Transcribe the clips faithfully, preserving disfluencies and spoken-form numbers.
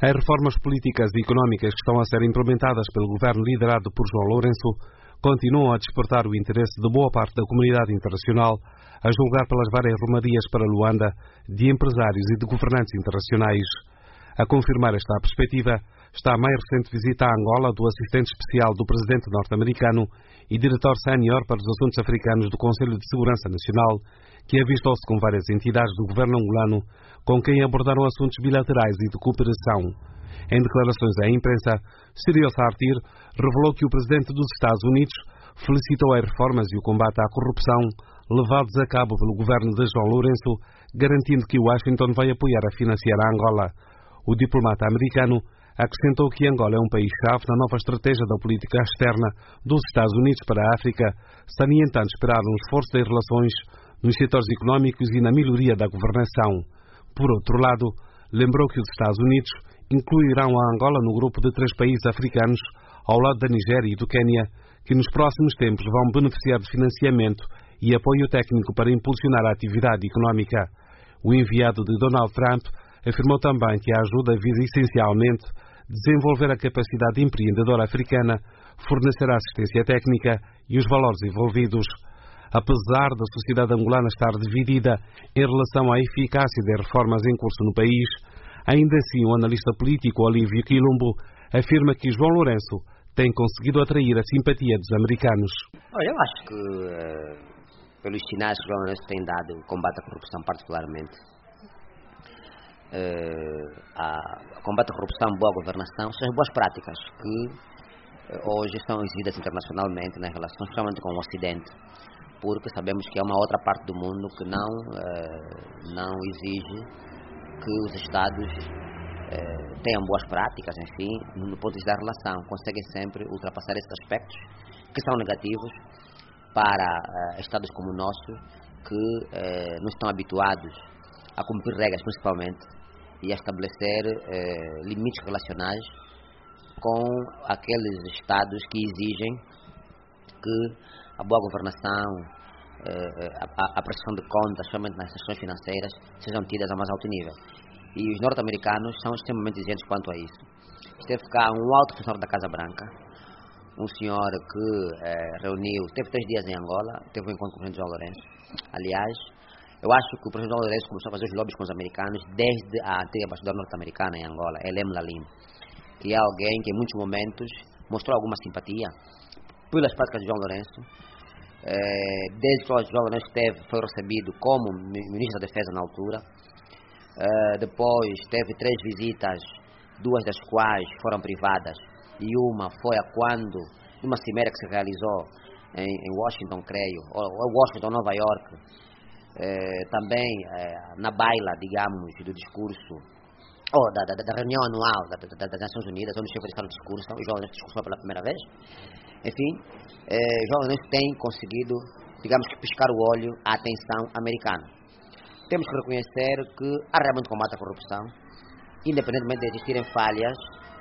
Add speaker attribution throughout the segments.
Speaker 1: As reformas políticas e económicas que estão a ser implementadas pelo governo liderado por João Lourenço continuam a despertar o interesse de boa parte da comunidade internacional, a julgar pelas várias romarias para Luanda de empresários e de governantes internacionais. A confirmar esta perspectiva está a mais recente visita a Angola do assistente especial do presidente norte-americano e diretor sénior para os assuntos africanos do Conselho de Segurança Nacional, que avistou-se com várias entidades do governo angolano com quem abordaram assuntos bilaterais e de cooperação. Em declarações à imprensa, Cyril Sartir revelou que o presidente dos Estados Unidos felicitou as reformas e o combate à corrupção levados a cabo pelo governo de João Lourenço, garantindo que Washington vai apoiar a financiar a Angola. O diplomata americano acrescentou que Angola é um país-chave na nova estratégia da política externa dos Estados Unidos para a África, sem, no entanto, esperar um esforço das relações nos setores económicos e na melhoria da governação. Por outro lado, lembrou que os Estados Unidos incluirão a Angola no grupo de três países africanos, ao lado da Nigéria e do Quênia, que nos próximos tempos vão beneficiar de financiamento e apoio técnico para impulsionar a atividade económica. O enviado de Donald Trump afirmou também que a ajuda visa essencialmente desenvolver a capacidade empreendedora africana, fornecer a assistência técnica e os valores envolvidos. Apesar da sociedade angolana estar dividida em relação à eficácia das reformas em curso no país, ainda assim o analista político Olívio Quilombo afirma que João Lourenço tem conseguido atrair a simpatia dos americanos.
Speaker 2: Olha, eu acho que, uh, pelos sinais que João Lourenço tem dado, o combate à corrupção particularmente, uh, a combate à corrupção, boa governação, são as boas práticas que uh, hoje são exigidas internacionalmente nas relações, principalmente com o Ocidente, porque sabemos que é uma outra parte do mundo que não, uh, não exige que os Estados uh, tenham boas práticas, enfim, no ponto de vista da relação, conseguem sempre ultrapassar esses aspectos que são negativos para uh, Estados como o nosso, que uh, não estão habituados a cumprir regras principalmente e a estabelecer uh, limites relacionais com aqueles Estados que exigem que a boa governação, a, a prestação de contas, somente nas questões financeiras, sejam tidas a mais alto nível. E os norte-americanos são extremamente exigentes quanto a isso. Esteve cá um alto funcionário da Casa Branca, um senhor que eh, reuniu, teve três dias em Angola, teve um encontro com o presidente João Lourenço. Aliás, eu acho que o presidente João Lourenço começou a fazer os lobbies com os americanos desde a antiga embaixadora norte-americana em Angola, Elem Lalim, que é alguém que em muitos momentos mostrou alguma simpatia pelas práticas de João Lourenço. Eh, desde que o João Lourenço teve, foi recebido como ministro da Defesa na altura. Eh, depois teve três visitas, duas das quais foram privadas, e uma foi a quando, numa cimeira que se realizou em, em Washington, creio, ou, ou Washington, Nova York, eh, também eh, na baila, digamos, do discurso, ou da, da, da reunião anual da, da, das Nações Unidas, onde o chefe de Estado discurso, então, o João Lourenço discursou pela primeira vez. Enfim, eh, João Lourenço tem conseguido, digamos que, piscar o olho à atenção americana. Temos que reconhecer que há realmente combate à corrupção, independentemente de existirem falhas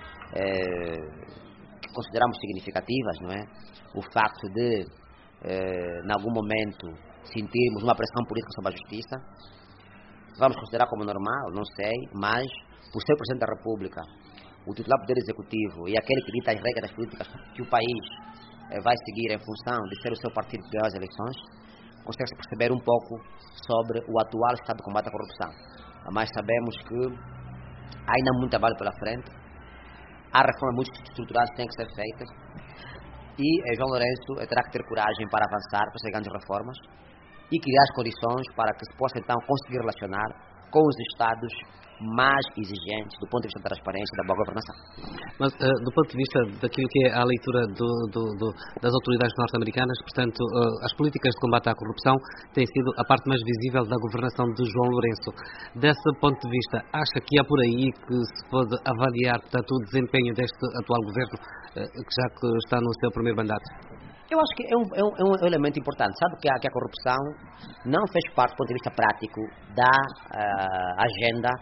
Speaker 2: eh, que consideramos significativas, não é? O facto de, eh, em algum momento, sentirmos uma pressão política sobre a justiça, vamos considerar como normal, não sei, mas, por ser o Presidente da República, o titular do Poder Executivo e aquele que dita as regras políticas que o país eh, vai seguir em função de ser o seu partido que ganhou as eleições, consegue-se perceber um pouco sobre o atual estado de combate à corrupção. Mas sabemos que há ainda muito trabalho pela frente, há reformas muito estruturais que têm que ser feitas e eh, João Lourenço eh, terá que ter coragem para avançar para essas grandes reformas e criar as condições para que se possa então conseguir relacionar com os Estados mais exigentes do ponto de vista da transparência e da boa governação.
Speaker 3: Mas uh, do ponto de vista daquilo que é a leitura do, do, do, das autoridades norte-americanas, portanto, uh, as políticas de combate à corrupção têm sido a parte mais visível da governação de João Lourenço. Desse ponto de vista, acha que é por aí que se pode avaliar, portanto, o desempenho deste atual governo, uh, que já que está no seu primeiro mandato?
Speaker 2: Eu acho que é um, é um, é um elemento importante. Sabe que a, que a corrupção não fez parte, do ponto de vista prático, da uh, agenda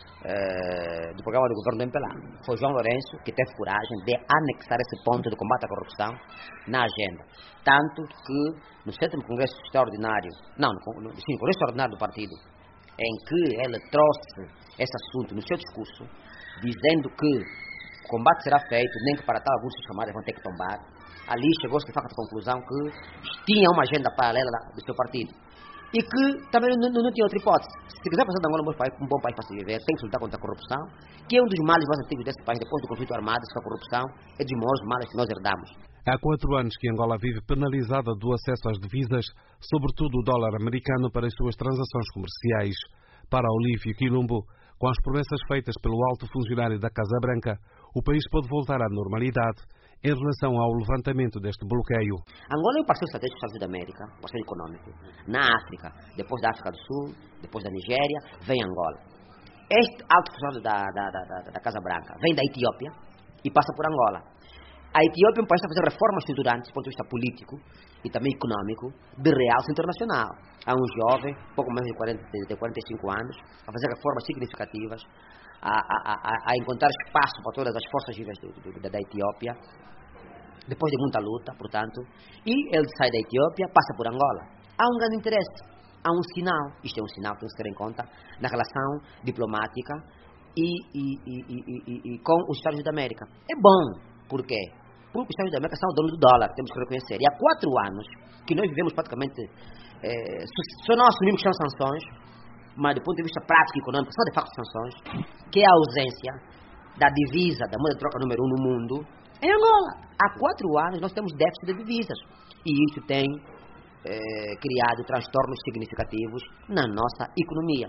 Speaker 2: uh, do programa do governo do M P L A. Foi João Lourenço que teve coragem de anexar esse ponto de combate à corrupção na agenda. Tanto que, no sétimo Congresso Extraordinário, não, no, no, sim, no Congresso Extraordinário do Partido, em que ele trouxe esse assunto no seu discurso, dizendo que o combate será feito, nem que para tal alguns chamados vão ter que tombar. Ali chegou-se de facto à conclusão que tinha uma agenda paralela do seu partido. E que também não, não, não tinha outra hipótese. Se quiser fazer de Angola um bom país, um bom país para se viver, tem que lutar contra a corrupção, que é um dos males mais antigos desse país, depois do conflito armado, que a corrupção é dos maiores males que nós herdamos.
Speaker 1: Há quatro anos que Angola vive penalizada do acesso às divisas, sobretudo o dólar americano, para as suas transações comerciais. Para Olívio Quilombo, com as promessas feitas pelo alto funcionário da Casa Branca, o país pode voltar à normalidade em relação ao levantamento deste bloqueio.
Speaker 2: Angola é um parceiro estratégico dos Estados Unidos da América, parceiro econômico. Na África, depois da África do Sul, depois da Nigéria, vem Angola. Este alto funcionário da, da, da, da Casa Branca vem da Etiópia e passa por Angola. A Etiópia é um país que está a fazer reformas estruturantes do ponto de vista político e também econômico de realce internacional. Há um jovem, pouco mais de, quarenta, de quarenta e cinco anos, a fazer reformas significativas, a, a, a, a encontrar espaço para todas as forças vivas do, do, da, da Etiópia, depois de muita luta, portanto, e ele sai da Etiópia, passa por Angola. Há um grande interesse, há um sinal, isto é um sinal que tem que se ter em conta, na relação diplomática e, e, e, e, e, e com os Estados Unidos da América. É bom, por quê? Porque os Estados Unidos da América são o dono do dólar, temos que reconhecer. E há quatro anos que nós vivemos praticamente, é, só nós assumimos que são sanções, mas do ponto de vista prático e econômico, são de facto sanções, que é a ausência da divisa, da moeda de troca número um no mundo, em Angola. Há quatro anos nós temos déficit de divisas. E isso tem é, criado transtornos significativos na nossa economia.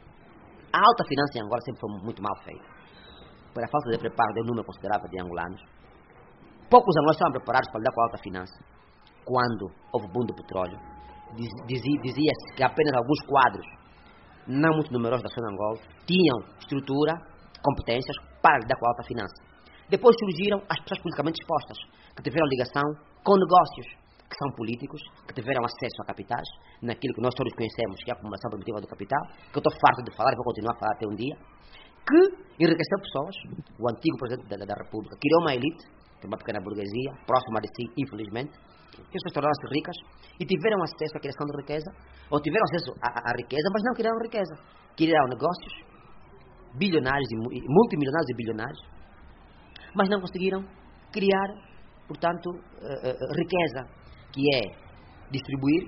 Speaker 2: A alta finança em Angola sempre foi muito mal feita. Por a falta de preparo de um número considerável de angolanos. Poucos angolanos estavam preparados para lidar com a alta finança. Quando houve o boom do petróleo, dizia, dizia-se que apenas alguns quadros, não muito numerosos da zona de Angola, tinham estrutura, competências para lidar com a alta finança. Depois surgiram as pessoas politicamente expostas, que tiveram ligação com negócios, que são políticos, que tiveram acesso a capitais, naquilo que nós todos conhecemos, que é a acumulação primitiva do capital, que eu estou farto de falar e vou continuar a falar até um dia, que enriqueceu pessoas. O antigo presidente da, da República criou uma elite, que é uma pequena burguesia, próxima de si, infelizmente, que as pessoas tornaram-se ricas e tiveram acesso à criação de riqueza, ou tiveram acesso à, à riqueza, mas não criaram riqueza. Criaram negócios, bilionários e multimilionários e bilionários, mas não conseguiram criar, portanto, uh, uh, riqueza, que é distribuir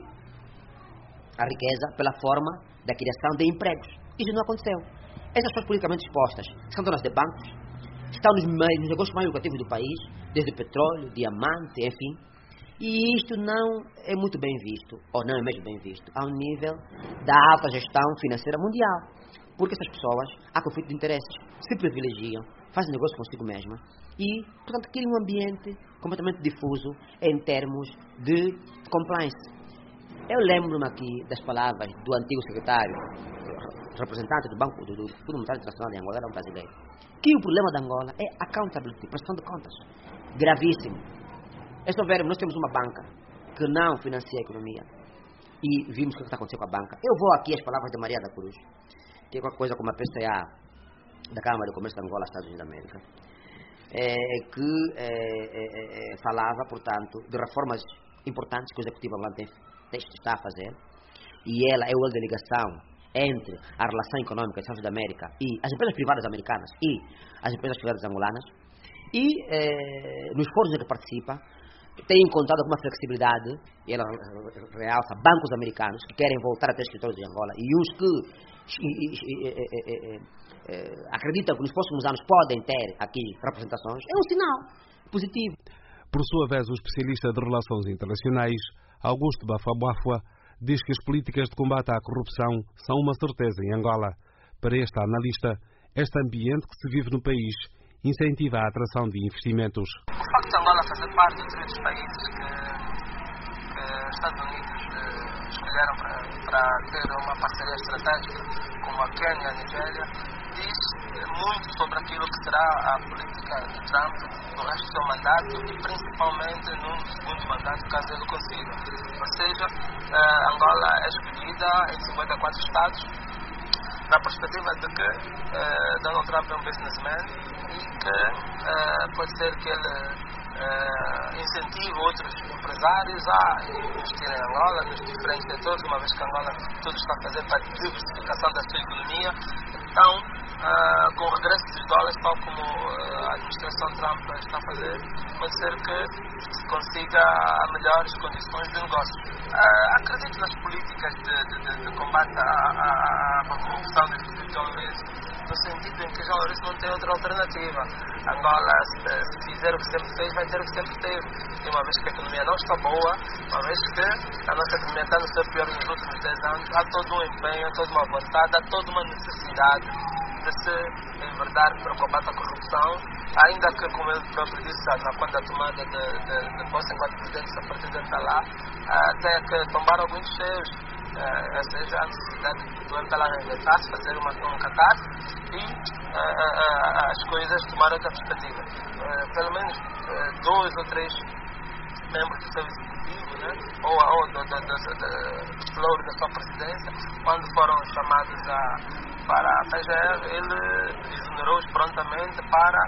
Speaker 2: a riqueza pela forma da criação de empregos. Isso não aconteceu. Essas pessoas politicamente expostas são donas de bancos, estão nos, meios, nos negócios mais lucrativos do país, desde petróleo, diamante, enfim. E isto não é muito bem visto, ou não é mesmo bem visto, ao nível da alta gestão financeira mundial. Porque essas pessoas, há conflito de interesses, se privilegiam, fazem negócio consigo mesma e, portanto, criam um ambiente completamente difuso em termos de compliance. Eu lembro-me aqui das palavras do antigo secretário, representante do Banco do, do Fundo Monetário Internacional de Angola, era um brasileiro, que o problema da Angola é accountability, prestação de contas. Gravíssimo. Estou vendo, nós temos uma banca que não financia a economia e vimos o que está acontecendo com a banca. Eu vou aqui às palavras de Maria da Cruz, que é qualquer coisa como a P C A da Câmara de Comércio de Angola, Estados Unidos da América, é, que é, é, é, falava, portanto, de reformas importantes que o Executivo angolano tem, tem, está a fazer, e ela é o elo de ligação entre a relação econômica dos Estados Unidos da América e as empresas privadas americanas e as empresas privadas angolanas, e é, nos fóruns em que participa, tem encontrado alguma flexibilidade, e ela realça bancos americanos que querem voltar a ter escritórios em Angola, e os que e, e, e, e, e, acreditam que nos próximos anos podem ter aqui representações, é um sinal positivo.
Speaker 1: Por sua vez, o especialista de Relações Internacionais, Augusto Bafabafua, diz que as políticas de combate à corrupção são uma certeza em Angola. Para este analista, este ambiente que se vive no país incentiva a atração de investimentos.
Speaker 4: O facto de Angola fazer parte de outros países que, que os Estados Unidos eh, escolheram para, para ter uma parceria estratégica, como a Quênia e a Nigéria, diz muito sobre aquilo que será a política de Trump no resto do seu mandato e principalmente no segundo mandato, caso ele consiga. Ou seja, eh, Angola é escolhida em cinquenta e quatro estados na perspectiva de que eh, Donald Trump é um businessman e que uh, pode ser que ele uh, incentive outros empresários a investir em Angola, nos diferentes setores, uma vez que Angola tudo está a fazer para a diversificação da sua economia. Então, uh, com o regresso dos dólares, tal como uh, a administração Trump está a fazer, pode ser que se consiga melhores condições de negócio. Uh, acredito nas políticas de, de, de, de combate à, à, à corrupção do Distrito de João Lourenço, no sentido em que João Lourenço não tem outra alternativa. Angola, se, se fizer o que sempre fez, vai ter o que sempre teve. E uma vez que a economia não está boa, uma vez que a nossa economia está no seu pior nos últimos dez anos, há todo um empenho, há toda uma vontade, há toda uma necessidade de se enverdar para o combate à corrupção, ainda que, como ele próprio disse, quando a tomada de, de, de posse enquanto presidente, se a presidente está lá, tem que tombar alguns cheios. Uh, ou seja, a necessidade do M P L A reinventar-se, fazer uma, um catarse e uh, uh, as coisas tomar outra perspectiva. Uh, pelo menos uh, dois ou três membros do seu executivo, né, ou, ou do, do, do, do, do, da sua presidência, quando foram chamados a, para a P G R, ele exonerou-os prontamente para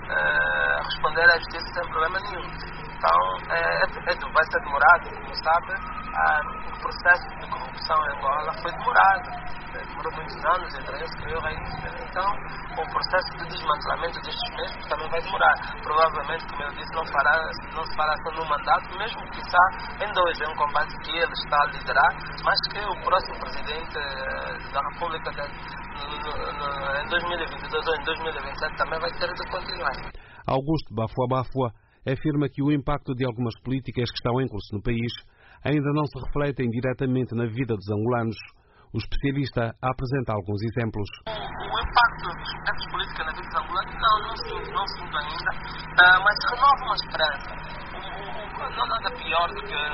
Speaker 4: uh, responder à justiça sem problema nenhum. Então, é, é, vai ser demorado, como sabe, a, o processo de corrupção em Angola foi demorado, demorou muitos anos, entre eles criou raízes. Então, o processo de desmantelamento destes mesmos também vai demorar. Provavelmente, como eu disse, não, fará, não se fará só num mandato, mesmo que quizá em dois, é um combate que ele está a liderar, mas que o próximo presidente da República de, no, no, em dois mil e vinte e dois ou em dois mil e vinte e sete também vai ter de continuar.
Speaker 1: Augusto Bafua Bafua afirma que o impacto de algumas políticas que estão em curso no país ainda não se refletem diretamente na vida dos angolanos. O especialista apresenta alguns exemplos.
Speaker 4: O, o impacto dessas políticas na vida dos angolanos não, não sinto, não sinto ainda, uh, mas renova uma esperança. O, o, não nada pior do que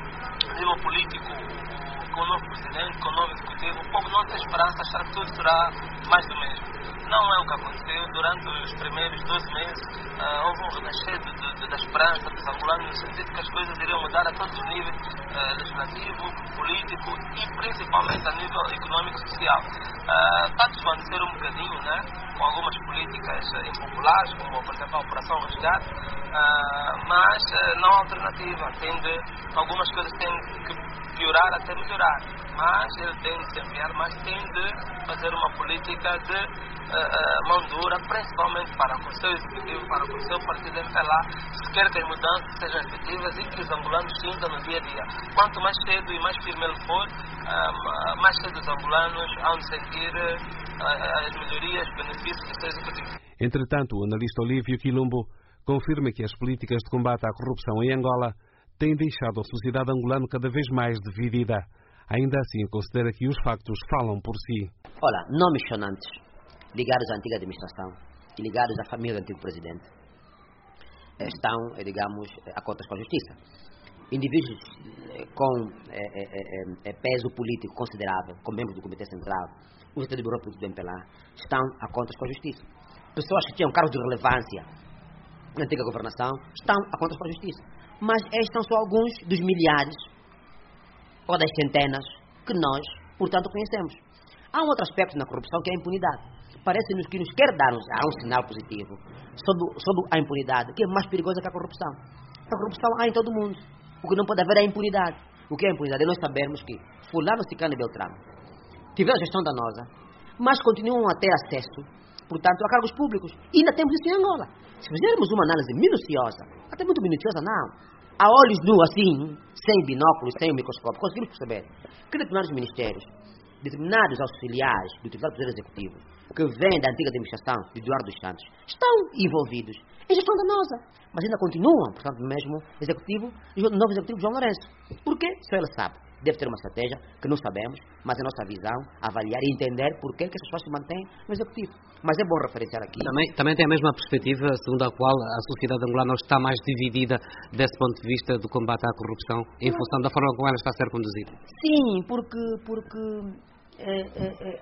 Speaker 4: a nível político, o, com o novo presidente, com o novo executivo, o povo não tem esperança, achar que tudo será mais do mesmo. Não é o que aconteceu. Durante os primeiros doze meses uh, houve um renascer de, de, da esperança dos angolanos, no sentido que as coisas iriam mudar a todos os níveis, uh, legislativo, político e principalmente a nível econômico e social. Uh, está a desvanecer um bocadinho, né, com algumas políticas uh, impopulares, como por exemplo a Operação Resgate, uh, mas uh, não há alternativa. Tem de, algumas coisas têm que piorar até melhorar, mas ele tem de se enviar, mas tem de fazer uma política de uh, uh, mão dura, principalmente para com o seu executivo, para com o seu partido M P L A, se quer que as mudanças sejam efetivas e que os angolanos sintam no dia a dia. Quanto mais cedo e mais firme ele for, uh, mais cedo os angolanos hão de sentir uh, as melhorias, os benefícios do seu executivo.
Speaker 1: Entretanto, o analista Olívio Quilombo confirma que as políticas de combate à corrupção em Angola têm deixado a sociedade angolana cada vez mais dividida. Ainda assim, considera que os factos falam por si.
Speaker 2: Olha, nomes sonantes, ligados à antiga administração e ligados à família do antigo presidente, estão, digamos, a contas com a justiça. Indivíduos com é, é, é, peso político considerável, como membros do Comitê Central, o presidente do Bureau Político do M P L A, estão a contas com a justiça. Pessoas que tinham cargos de relevância na antiga governação estão a contas com a justiça. Mas estes são só alguns dos milhares ou das centenas que nós, portanto, conhecemos. Há um outro aspecto na corrupção que é a impunidade. Parece-nos que nos quer dar um, um sinal positivo sobre, sobre a impunidade, que é mais perigosa que a corrupção. A corrupção há em todo mundo. O que não pode haver é a impunidade. O que é a impunidade? É nós sabermos que fulano, ciclano e beltrano tiveram a gestão danosa, mas continuam a ter acesso, portanto, a cargos públicos. E ainda temos isso em Angola. Se fizermos uma análise minuciosa, até muito minuciosa não, a olhos nus assim, sem binóculos, sem o microscópio, conseguimos perceber que determinados ministérios, determinados auxiliares do titular do Poder Executivo, que vêm da antiga administração de Eduardo dos Santos, estão envolvidos em gestão danosa, mas ainda continuam, portanto, no mesmo executivo, no novo executivo de João Lourenço. Por quê? Só ele sabe. Deve ter uma estratégia que não sabemos, mas é nossa visão avaliar e entender por que essas pessoas se mantêm no executivo. Mas é bom referenciar aqui.
Speaker 3: Também, também tem a mesma perspectiva segundo a qual a sociedade angolana está mais dividida desse ponto de vista do combate à corrupção, em não. função da forma como ela está a ser conduzida.
Speaker 2: Sim, porque, porque é, é,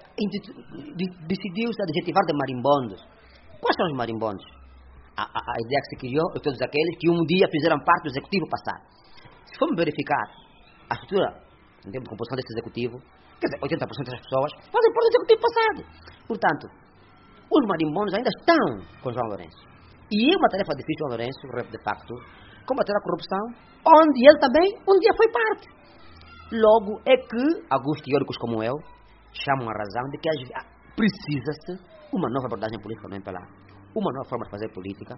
Speaker 2: é, decidiu-se adjetivar de marimbondos. Quais são os marimbondos? A, a, a ideia que se criou é todos aqueles que um dia fizeram parte do executivo passado. Se formos verificar a estrutura em termos de composição desse executivo, quer dizer, oitenta por cento das pessoas fazem parte do executivo passado. Portanto, os marimbondos ainda estão com João Lourenço. E é uma tarefa difícil, João Lourenço, de facto, combater a corrupção, onde ele também um dia foi parte. Logo, é que alguns teóricos como eu chamam a razão de que precisa-se uma nova abordagem política no M P L A, uma nova forma de fazer política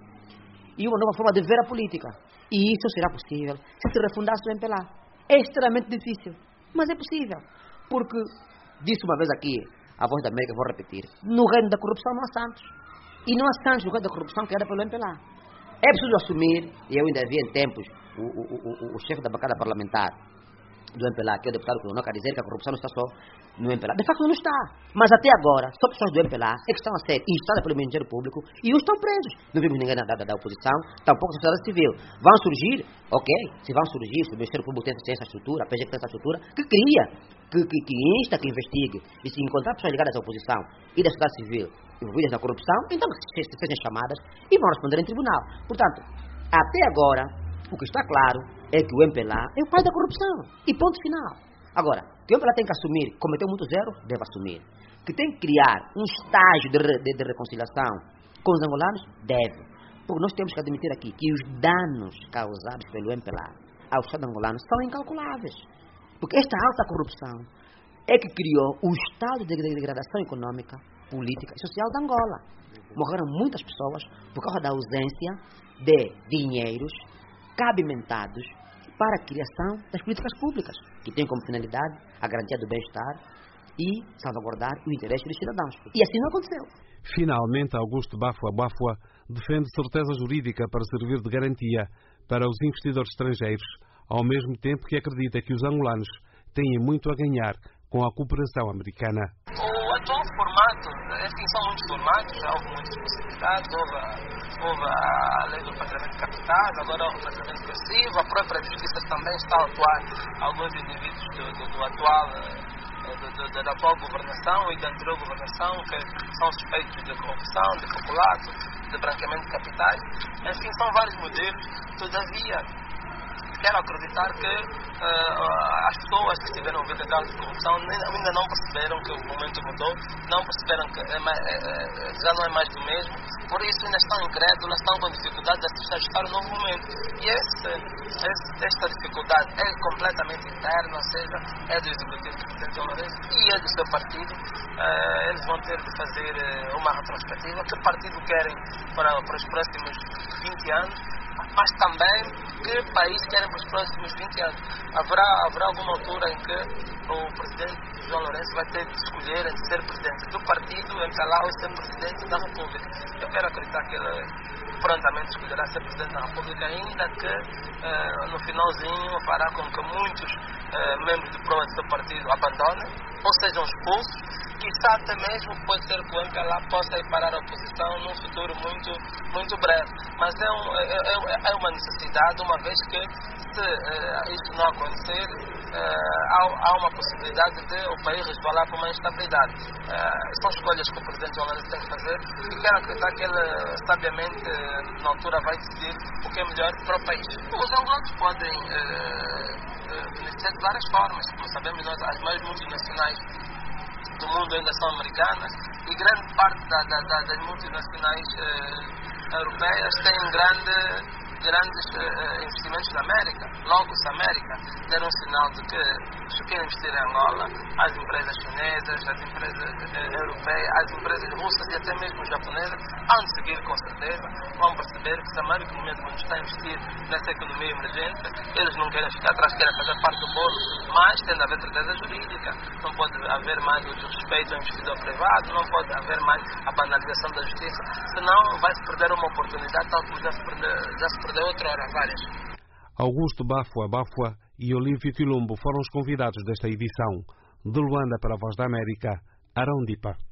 Speaker 2: e uma nova forma de ver a política. E isso será possível se se refundasse o M P L A. É extremamente difícil, mas é possível. Porque, disse uma vez aqui, a Voz da América, vou repetir, no reino da corrupção não há santos. E não há santos no reino da corrupção criada pelo M P L A. É preciso assumir, e eu ainda vi em tempos o, o, o, o chefe da bancada parlamentar do M P L A, que é o deputado Coronel, dizer que a corrupção não está só no M P L A. De facto não está. Mas até agora, só pessoas do M P L A é que estão a ser instadas pelo Ministério Público e os estão presos. Não vimos ninguém da, da, da oposição, tampouco a sociedade civil. Vão surgir, ok, se vão surgir, se o Ministério Público tem, tem essa estrutura, a P G tem essa estrutura, que cria, que, que, que insta, que investigue. E se encontrar pessoas ligadas à oposição e da sociedade civil envolvidas na corrupção, então que se sejam chamadas e vão responder em tribunal. Portanto, até agora, o que está claro é que o M P L A é o pai da corrupção. E ponto final. Agora, que o M P L A tem que assumir, cometeu muitos erros, deve assumir. Que tem que criar um estágio de, de, de reconciliação com os angolanos, deve. Porque nós temos que admitir aqui que os danos causados pelo M P L A ao Estado angolano são incalculáveis. Porque esta alta corrupção é que criou o estado de degradação econômica, política e social de Angola. Morreram muitas pessoas por causa da ausência de dinheiros cabimentados para a criação das políticas públicas, que têm como finalidade a garantia do bem-estar e salvaguardar o interesse dos cidadãos. E assim não aconteceu.
Speaker 1: Finalmente, Augusto Bafua Bafua defende certeza jurídica para servir de garantia para os investidores estrangeiros, ao mesmo tempo que acredita que os angolanos têm muito a ganhar com a cooperação americana.
Speaker 4: O atual formato, enfim, são muitos formatos, já houve muitas possibilidades, houve a, houve a lei do repatriamento de capitais, agora há o repatriamento passivo, a própria justiça também está a atuar alguns indivíduos do, do, do atual, do, do, da atual governação e da anterior governação, que são suspeitos de corrupção, de peculato, de branqueamento de capitais, enfim, são vários modelos, todavia, quero acreditar que uh, as pessoas que estiveram envolvidas em casos de corrupção ainda não perceberam que o momento mudou, não perceberam que é mais, é, é, já não é mais do mesmo, por isso ainda estão incrédulas, estão com dificuldade de se ajustar ao novo momento. E esse, esse, esta dificuldade é completamente interna, ou seja, é do Executivo do Presidente João Lourenço e é do seu partido. Uh, eles vão ter de fazer uh, uma retrospectiva. Que partido querem para, para os próximos vinte anos? Mas também que país querem para os próximos vinte anos. Haverá, haverá alguma altura em que o presidente João Lourenço vai ter de escolher entre ser presidente do partido, M P L A, ou ser presidente da República. Eu quero acreditar que ele prontamente escolherá ser presidente da República, ainda que uh, no finalzinho fará com que muitos uh, membros do PROA do seu partido abandonem ou sejam expulsos. Quizá até mesmo pode ser que o M P L A possa ir parar a oposição num futuro muito, muito breve. Mas é, um, é, é uma necessidade, uma vez que se uh, isso não acontecer, uh, há, há uma possibilidade de o país resvalar para uma instabilidade. Uh, são escolhas que o presidente João Lourenço tem que fazer e quero acreditar que ele, sabiamente, na altura vai decidir o que é melhor para o país. Os angolanos podem uh, uh, beneficiar de várias formas. Como sabemos, nós, as maiores multinacionais do mundo ainda são americanas e grande parte da, da, da, das multinacionais uh, europeias têm grande, grandes uh, investimentos na América. Logo, se a América der um sinal de que se quer investir em Angola, as empresas chinesas, as empresas uh, europeias, as empresas russas e até mesmo japonesas hão de seguir com certeza, vão perceber que se a América no momento está a investir nessa economia emergente, eles não querem ficar atrás, querem fazer parte do bolo, mas tem de haver certeza jurídica, não pode haver mais o desrespeito ao investidor privado, não pode haver mais a banalização da justiça, senão vai-se perder uma oportunidade tal como já se perdeu, já se perdeu outra hora, várias.
Speaker 1: Augusto Bafua Bafua e Olívio Quilombo foram os convidados desta edição. De Luanda para a Voz da América, Arão Dipa.